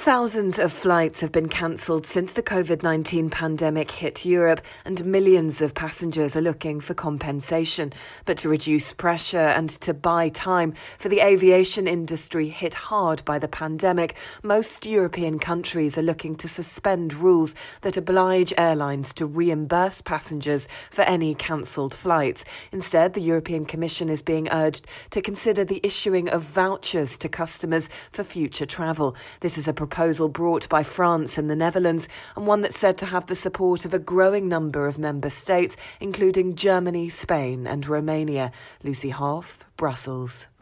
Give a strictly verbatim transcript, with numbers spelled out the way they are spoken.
Thousands of flights have been cancelled since the covid nineteen pandemic hit Europe, and millions of passengers are looking for compensation. But to reduce pressure and to buy time for the aviation industry hit hard by the pandemic, most European countries are looking to suspend rules that oblige airlines to reimburse passengers for any cancelled flights. Instead, the European Commission is being urged to consider the issuing of vouchers to customers for future travel. This is a proposal brought by France and the Netherlands, and one that's said to have the support of a growing number of member states, including Germany, Spain and Romania. Lucy Hoff, Brussels.